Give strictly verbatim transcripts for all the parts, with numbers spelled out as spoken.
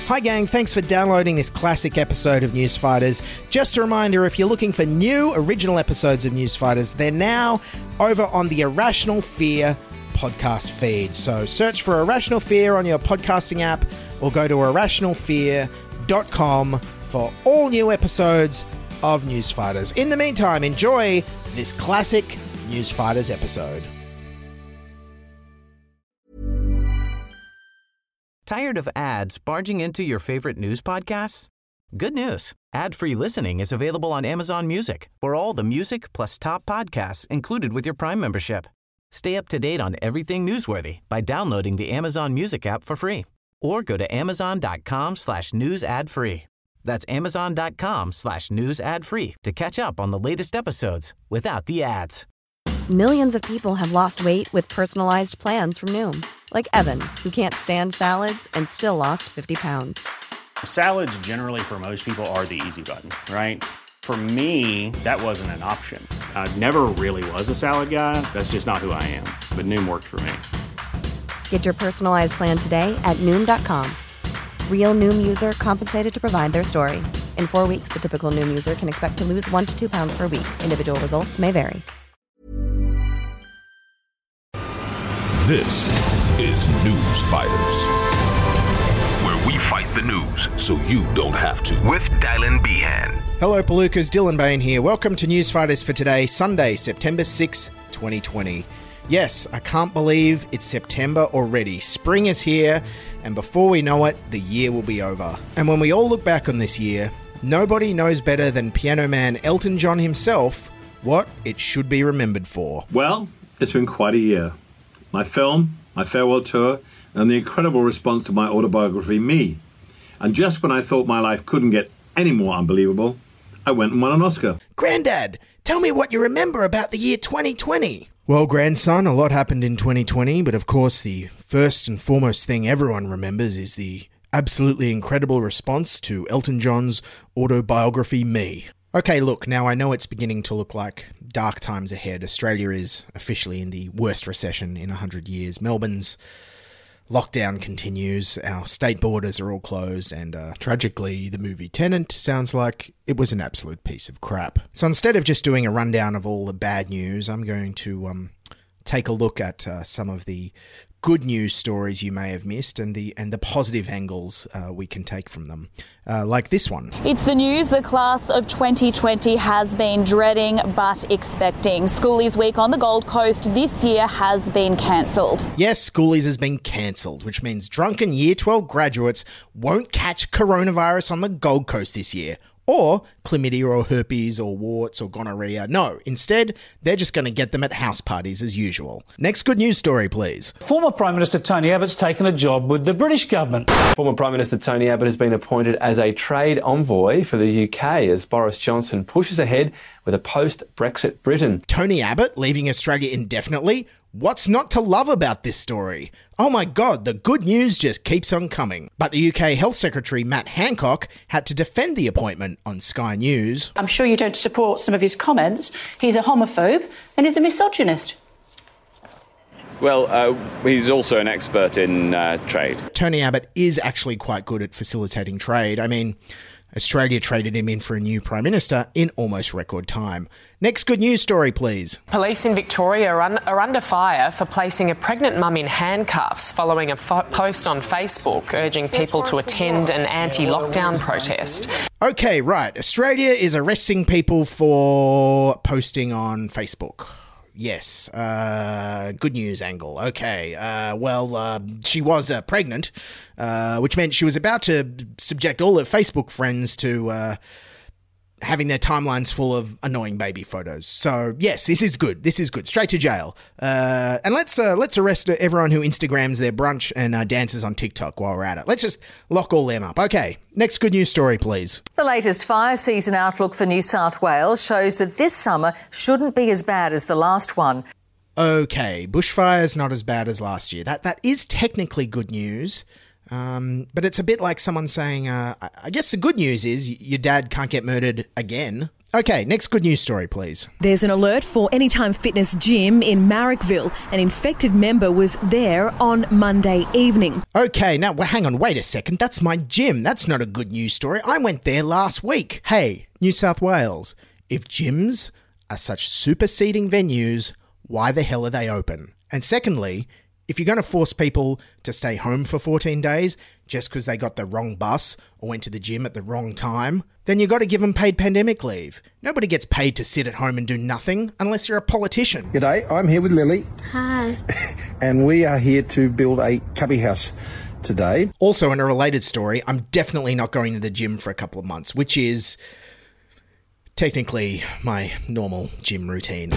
Hi gang, thanks for downloading this classic episode of Newsfighters. Just a reminder, if you're looking for new original episodes of Newsfighters, they're now over on the Irrational Fear podcast feed. So search for Irrational Fear on your podcasting app or go to irrational fear dot com for all new episodes of Newsfighters. In the meantime, enjoy this classic Newsfighters episode. Tired of ads barging into your favorite news podcasts? Good news. Ad-free listening is available on Amazon Music for all the music plus top podcasts included with your Prime membership. Stay up to date on everything newsworthy by downloading the Amazon Music app for free or go to amazon.com slash news ad free. That's amazon.com slash news ad free to catch up on the latest episodes without the ads. Millions of people have lost weight with personalized plans from Noom. Like Evan, who can't stand salads and still lost fifty pounds. Salads generally for most people are the easy button, right? For me, that wasn't an option. I never really was a salad guy. That's just not who I am. But Noom worked for me. Get your personalized plan today at Noom dot com. Real Noom user compensated to provide their story. In four weeks, the typical Noom user can expect to lose one to two pounds per week. Individual results may vary. This is Newsfighters, where we fight the news so you don't have to. With Dylan Behan. Hello, Palookas. Dylan Bain here. Welcome to Newsfighters for today, Sunday, September sixth, twenty twenty. Yes, I can't believe it's September already. Spring is here, and before we know it, the year will be over. And when we all look back on this year, nobody knows better than Piano Man Elton John himself what it should be remembered for. Well, it's been quite a year. My film, my farewell tour, and the incredible response to my autobiography, Me. And just when I thought my life couldn't get any more unbelievable, I went and won an Oscar. Granddad, tell me what you remember about the year twenty twenty. Well, grandson, a lot happened in twenty twenty, but of course the first and foremost thing everyone remembers is the absolutely incredible response to Elton John's autobiography, Me. Okay, look, now I know it's beginning to look like dark times ahead. Australia is officially in the worst recession in one hundred years. Melbourne's lockdown continues. Our state borders are all closed. And uh, tragically, the movie Tenet sounds like it was an absolute piece of crap. So instead of just doing a rundown of all the bad news, I'm going to um, take a look at uh, some of the good news stories you may have missed and the and the positive angles uh, we can take from them, uh, like this one. It's the news the class of twenty twenty has been dreading but expecting. Schoolies Week on the Gold Coast this year has been cancelled. Yes, Schoolies has been cancelled, which means drunken Year twelve graduates won't catch coronavirus on the Gold Coast this year. Or chlamydia or herpes or warts or gonorrhea. No, instead, they're just going to get them at house parties as usual. Next good news story, please. Former Prime Minister Tony Abbott's taken a job with the British government. Former Prime Minister Tony Abbott has been appointed as a trade envoy for the U K as Boris Johnson pushes ahead with a post-Brexit Britain. Tony Abbott leaving Australia indefinitely? What's not to love about this story? Oh my god, the good news just keeps on coming. But the U K Health Secretary Matt Hancock had to defend the appointment on Sky News. I'm sure you don't support some of his comments. He's a homophobe and he's a misogynist. Well, uh, he's also an expert in uh, trade. Tony Abbott is actually quite good at facilitating trade. I mean, Australia traded him in for a new Prime Minister in almost record time. Next good news story, please. Police in Victoria are, un- are under fire for placing a pregnant mum in handcuffs following a fo- post on Facebook urging people to attend an anti-lockdown protest. Okay, right. Australia is arresting people for posting on Facebook. Yes, uh, good news angle. Okay, uh, well, uh, she was uh, pregnant, uh, which meant she was about to subject all her Facebook friends to uh, having their timelines full of annoying baby photos. So yes, this is good. This is good. Straight to jail. Uh, and let's uh, let's arrest everyone who Instagrams their brunch and uh, dances on TikTok while we're at it. Let's just lock all them up. Okay, next good news story, please. The latest fire season outlook for New South Wales shows that this summer shouldn't be as bad as the last one. Okay, bushfire's not as bad as last year. That that is technically good news. Um, but it's a bit like someone saying, uh, I guess the good news is your dad can't get murdered again. Okay, next good news story, please. There's an alert for Anytime Fitness Gym in Marrickville. An infected member was there on Monday evening. Okay, now well, hang on, wait a second. That's my gym. That's not a good news story. I went there last week. Hey, New South Wales, if gyms are such superseding venues, why the hell are they open? And secondly, if you're going to force people to stay home for fourteen days just because they got the wrong bus or went to the gym at the wrong time, then you got to give them paid pandemic leave. Nobody gets paid to sit at home and do nothing unless you're a politician. G'day, I'm here with Lily. Hi. And we are here to build a cubby house today. Also, in a related story, I'm definitely not going to the gym for a couple of months, which is technically my normal gym routine.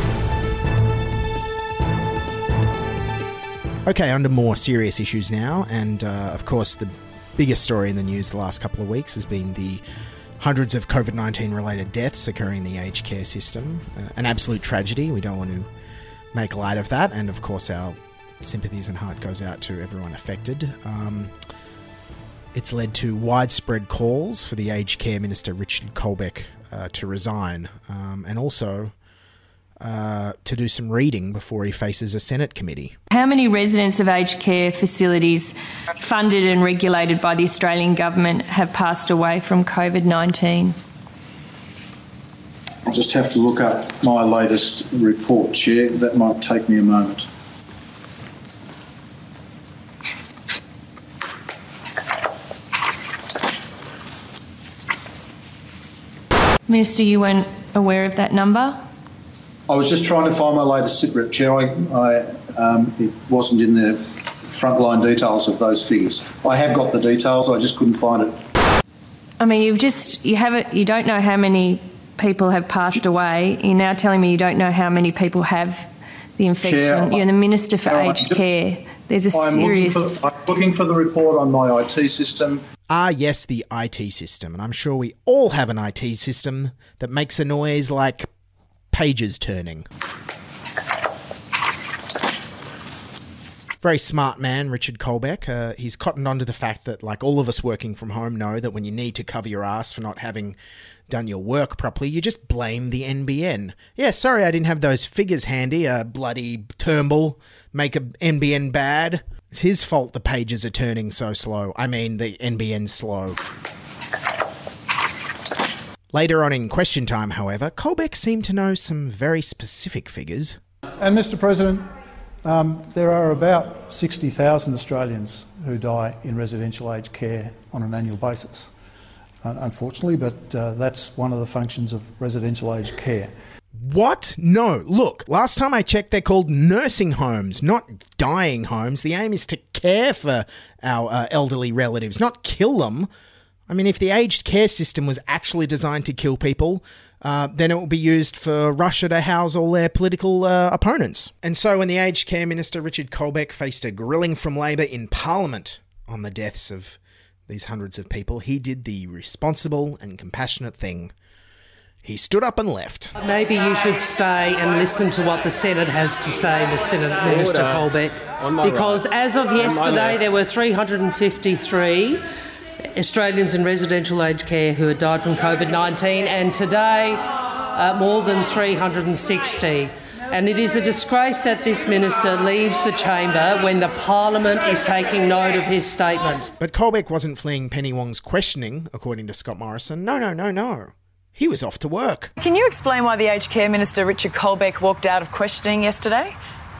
Okay, on to more serious issues now, and uh, of course the biggest story in the news the last couple of weeks has been the hundreds of COVID nineteen related deaths occurring in the aged care system. Uh, an absolute tragedy. We don't want to make light of that, and of course our sympathies and heart goes out to everyone affected. Um, it's led to widespread calls for the aged care minister Richard Colbeck uh, to resign, um, and also Uh, to do some reading before he faces a Senate committee. How many residents of aged care facilities funded and regulated by the Australian government have passed away from COVID nineteen? I'll just have to look up my latest report, Chair. That might take me a moment. Minister, you weren't aware of that number? I was just trying to find my latest sit rep, Chair. I, I, um, it wasn't in the frontline details of those figures. I have got the details, I just couldn't find it. I mean, you've just, you haven't, you don't know how many people have passed away. You're now telling me you don't know how many people have the infection. Chair, You're the Minister for no, Aged just, Care. There's a I'm serious... Looking for, I'm looking for the report on my I T system. Ah, yes, the I T system. And I'm sure we all have an I T system that makes a noise like pages turning. Very smart man, Richard Colbeck. Uh, he's cottoned on to the fact that, like all of us working from home know, that when you need to cover your ass for not having done your work properly, you just blame the N B N. Yeah, sorry I didn't have those figures handy, a bloody Turnbull, make a N B N bad. It's his fault the pages are turning so slow. I mean, the N B N's slow. Later on in question time, however, Colbeck seemed to know some very specific figures. And Mister President, um, there are about sixty thousand Australians who die in residential aged care on an annual basis, uh, unfortunately, but uh, that's one of the functions of residential aged care. What? No. Look, last time I checked, they're called nursing homes, not dying homes. The aim is to care for our uh, elderly relatives, not kill them. I mean, if the aged care system was actually designed to kill people, uh, then it would be used for Russia to house all their political uh, opponents. And so when the aged care minister, Richard Colbeck, faced a grilling from Labor in Parliament on the deaths of these hundreds of people, he did the responsible and compassionate thing. He stood up and left. Maybe you should stay and listen to what the Senate has to say, Mister Minister Colbeck. Because right. as of yesterday, there were three hundred fifty-three Australians in residential aged care who had died from COVID nineteen, and today uh, more than three hundred sixty. And it is a disgrace that this minister leaves the chamber when the Parliament is taking note of his statement. But Colbeck wasn't fleeing Penny Wong's questioning, according to Scott Morrison. No, no, no, no. He was off to work. Can you explain why the aged care minister, Richard Colbeck, walked out of questioning yesterday?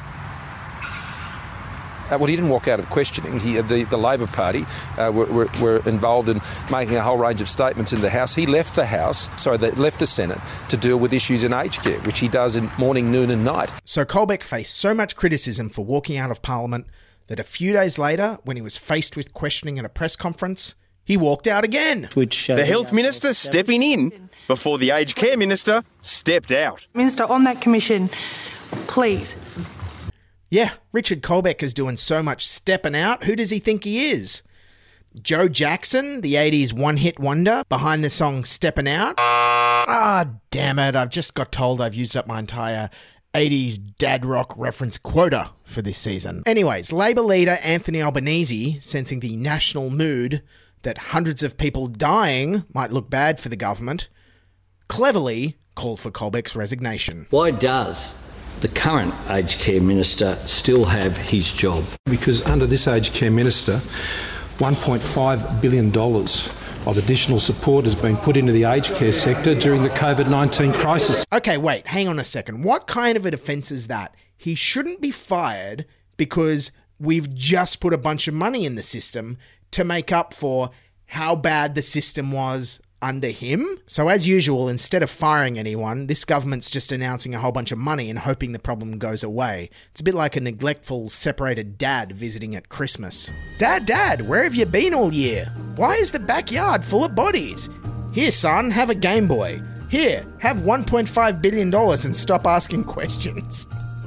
Uh, well, he didn't walk out of questioning. He, the, the Labor Party uh, were, were, were involved in making a whole range of statements in the House. He left the House, sorry, they left the Senate to deal with issues in aged care, which he does in morning, noon and night. So Colbeck faced so much criticism for walking out of Parliament that a few days later, when he was faced with questioning at a press conference, he walked out again. Which, uh, the Health Minister stepping in before the Aged Care Minister stepped out. Minister, on that commission, please. Yeah, Richard Colbeck is doing so much stepping out. Who does he think he is? Joe Jackson, the eighties one-hit wonder behind the song Steppin' Out? Ah, damn it, I've just got told I've used up my entire eighties dad rock reference quota for this season. Anyways, Labor leader Anthony Albanese, sensing the national mood that hundreds of people dying might look bad for the government, cleverly called for Colbeck's resignation. Why does the current aged care minister still have his job? Because under this aged care minister, one point five billion dollars of additional support has been put into the aged care sector during the COVID nineteen crisis. Okay, wait, hang on a second. What kind of a defence is that? He shouldn't be fired because we've just put a bunch of money in the system to make up for how bad the system was under him. So as usual, instead of firing anyone, this government's just announcing a whole bunch of money and hoping the problem goes away. It's a bit like a neglectful, separated dad visiting at Christmas. Dad, Dad, where have you been all year? Why is the backyard full of bodies? Here, son, have a Game Boy. Here, have one point five billion dollars and stop asking questions.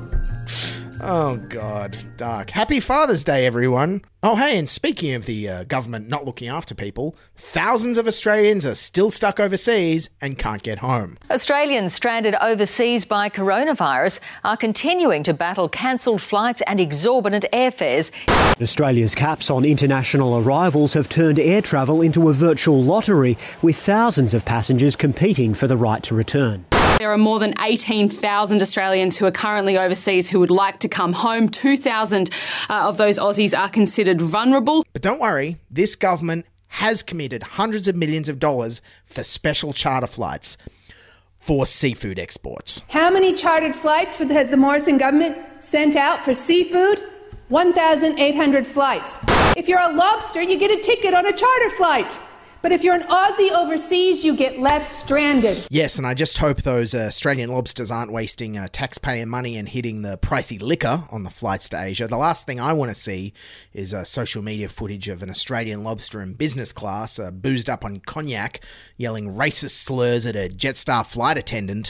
Oh, God. Dark. Happy Father's Day, everyone. Oh, hey, and speaking of the uh, government not looking after people, thousands of Australians are still stuck overseas and can't get home. Australians stranded overseas by coronavirus are continuing to battle cancelled flights and exorbitant airfares. Australia's caps on international arrivals have turned air travel into a virtual lottery, with thousands of passengers competing for the right to return. There are more than eighteen thousand Australians who are currently overseas who would like to come home. two thousand uh, of those Aussies are considered vulnerable. But don't worry, this government has committed hundreds of millions of dollars for special charter flights for seafood exports. How many chartered flights for the, has the Morrison government sent out for seafood? one thousand eight hundred flights. If you're a lobster, you get a ticket on a charter flight. But if you're an Aussie overseas, you get left stranded. Yes, and I just hope those uh, Australian lobsters aren't wasting uh, taxpayer money and hitting the pricey liquor on the flights to Asia. The last thing I want to see is uh, social media footage of an Australian lobster in business class, uh, boozed up on cognac, yelling racist slurs at a Jetstar flight attendant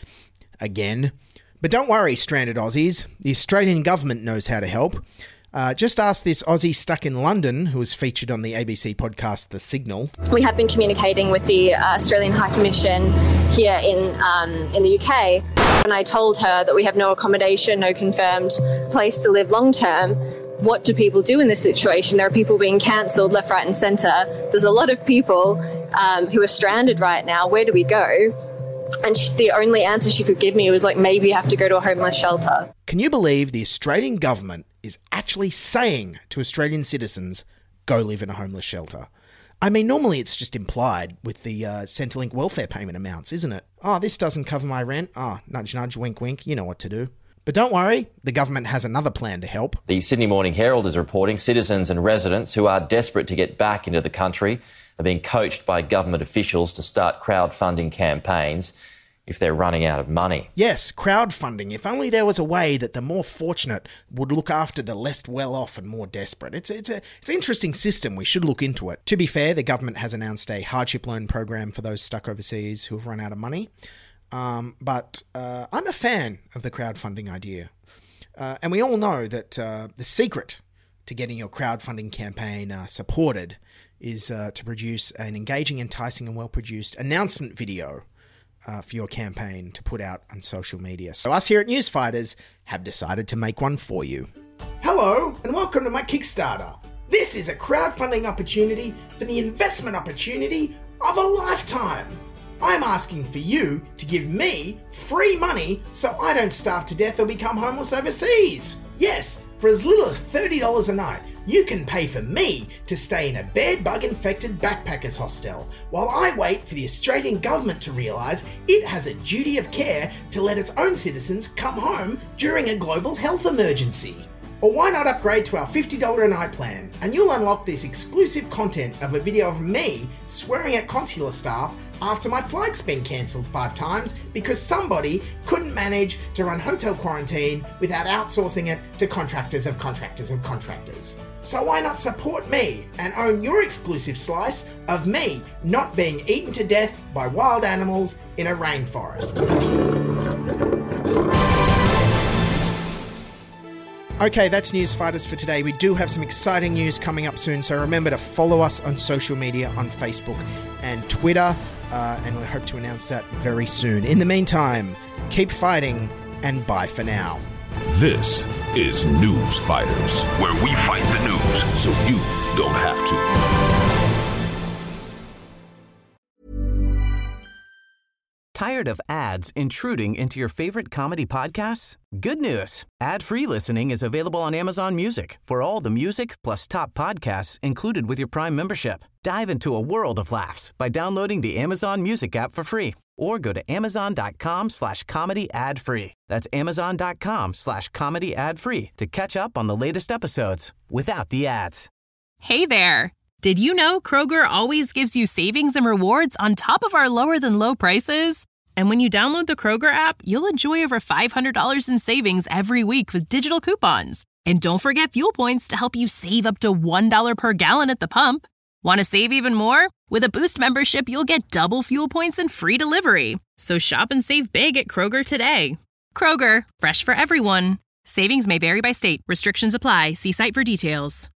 again. But don't worry, stranded Aussies. The Australian government knows how to help. Uh, just ask this Aussie stuck in London, who was featured on the A B C podcast The Signal. We have been communicating with the uh, Australian High Commission here in um, in the U K, and I told her that we have no accommodation, no confirmed place to live long term. What do people do in this situation? There are people being cancelled left, right and centre. There's a lot of people um, who are stranded right now. Where do we go? And she, the only answer she could give me was like, maybe you have to go to a homeless shelter. Can you believe the Australian government is actually saying to Australian citizens, go live in a homeless shelter? I mean, normally it's just implied with the uh, Centrelink welfare payment amounts, isn't it? Oh, this doesn't cover my rent. Oh, nudge, nudge, wink, wink. You know what to do. But don't worry, the government has another plan to help. The Sydney Morning Herald is reporting citizens and residents who are desperate to get back into the country are being coached by government officials to start crowdfunding campaigns if they're running out of money. Yes, crowdfunding. If only there was a way that the more fortunate would look after the less well-off and more desperate. It's it's a it's an interesting system. We should look into it. To be fair, the government has announced a hardship loan program for those stuck overseas who have run out of money. Um, but uh, I'm a fan of the crowdfunding idea. Uh, and we all know that uh, the secret to getting your crowdfunding campaign uh, supported is uh, to produce an engaging, enticing and well-produced announcement video Uh, for your campaign to put out on social media. So us here at Newsfighters have decided to make one for you. Hello and welcome to my Kickstarter. This is a crowdfunding opportunity for the investment opportunity of a lifetime. I'm asking for you to give me free money so I don't starve to death or become homeless overseas. Yes, for as little as thirty dollars a night, you can pay for me to stay in a bed-bug-infected backpackers hostel while I wait for the Australian government to realise it has a duty of care to let its own citizens come home during a global health emergency. Or why not upgrade to our fifty dollars a night plan and you'll unlock this exclusive content of a video of me swearing at consular staff after my flight's been cancelled five times because somebody couldn't manage to run hotel quarantine without outsourcing it to contractors of contractors of contractors. So why not support me and own your exclusive slice of me not being eaten to death by wild animals in a rainforest? Okay, that's Newsfighters for today. We do have some exciting news coming up soon, so remember to follow us on social media on Facebook and Twitter, uh, and we hope to announce that very soon. In the meantime, keep fighting, and bye for now. This is Newsfighters, where we fight the news so you don't have to. Tired of ads intruding into your favorite comedy podcasts? Good news. Ad-free listening is available on Amazon Music for all the music plus top podcasts included with your Prime membership. Dive into a world of laughs by downloading the Amazon Music app for free or go to amazon.com slash comedy ad free. That's amazon.com slash comedy ad free to catch up on the latest episodes without the ads. Hey there. Did you know Kroger always gives you savings and rewards on top of our lower than low prices? And when you download the Kroger app, you'll enjoy over five hundred dollars in savings every week with digital coupons. And don't forget fuel points to help you save up to one dollar per gallon at the pump. Want to save even more? With a Boost membership, you'll get double fuel points and free delivery. So shop and save big at Kroger today. Kroger, fresh for everyone. Savings may vary by state. Restrictions apply. See site for details.